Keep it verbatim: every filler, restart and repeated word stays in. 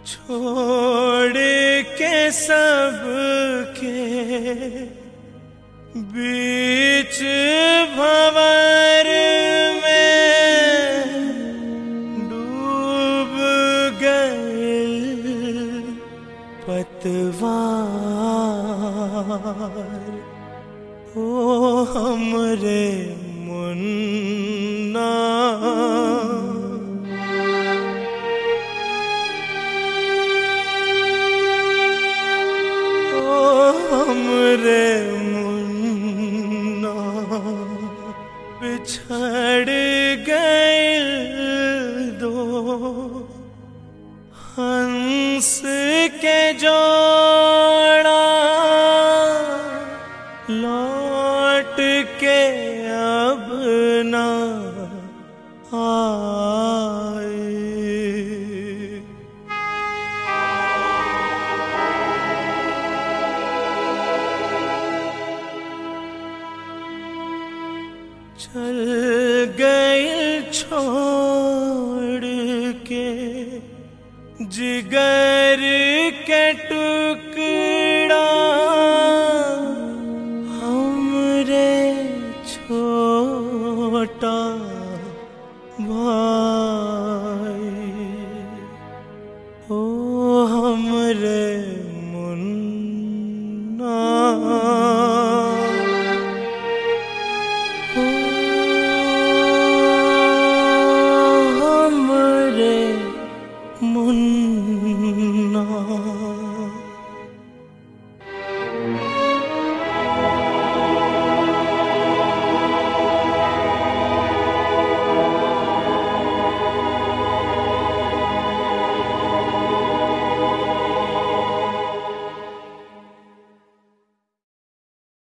छोड़ के सब के बीच भंवर में डूब गए पतवार। ओ हमरे मुन्ना हमरे मुन्ना बिछड़ गए दो हंस के जोड़ा लौट के अब ना आए। चल गए छोड़ के जिगर